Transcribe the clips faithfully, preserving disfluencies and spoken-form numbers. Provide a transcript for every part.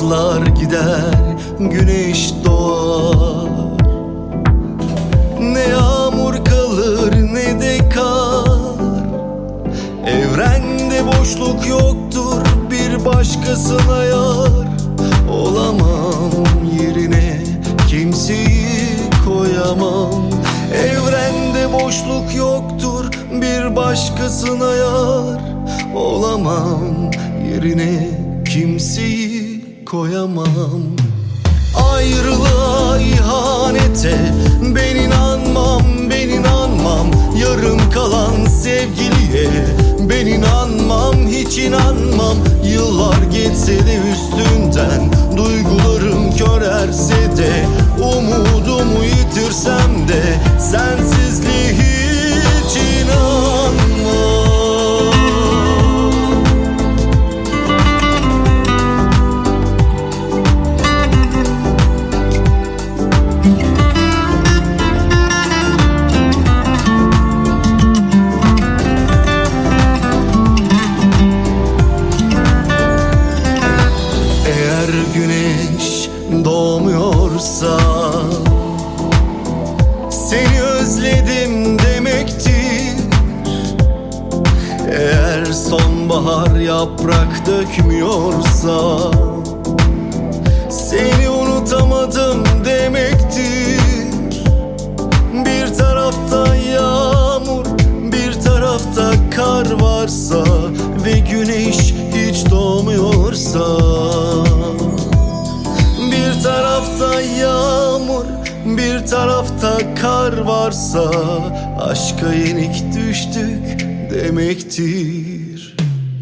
Bulutlar gider, güneş doğar. Ne yağmur kalır ne de kar. Evrende boşluk yoktur, bir başkasına yar. Olamam, yerine kimseyi koyamam. Evrende boşluk yoktur, bir başkasına yar. Olamam, yerine kimseyi koyamam. Ayrılığa, ihanete ben inanmam, ben inanmam. Yarım kalan sevgiliye ben inanmam, hiç inanmam. Yıllar geçse de üstünden, duygularım körerse de, umudumu yitirsem de sensizliğe hiç inanmam. Güneş doğmuyorsa seni özledim demektir. Eğer sonbahar yaprak dökmüyorsa seni unutamadım demektir. Bir tarafta yağmur, bir tarafta kar varsa ve güneş hiç doğmuyorsa, bir tarafta yağmur, bir tarafta kar varsa aşka yenik düştük demektir.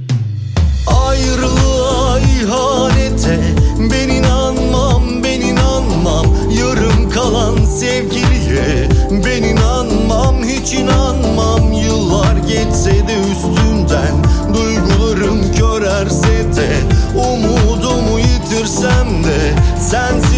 Ayrılığa, ihanete ben inanmam, ben inanmam. Yarım kalan sevgiliye ben inanmam, hiç inanmam. Yıllar geçse de üstünden, duygularım körerse de, umudumu yitirsem de sen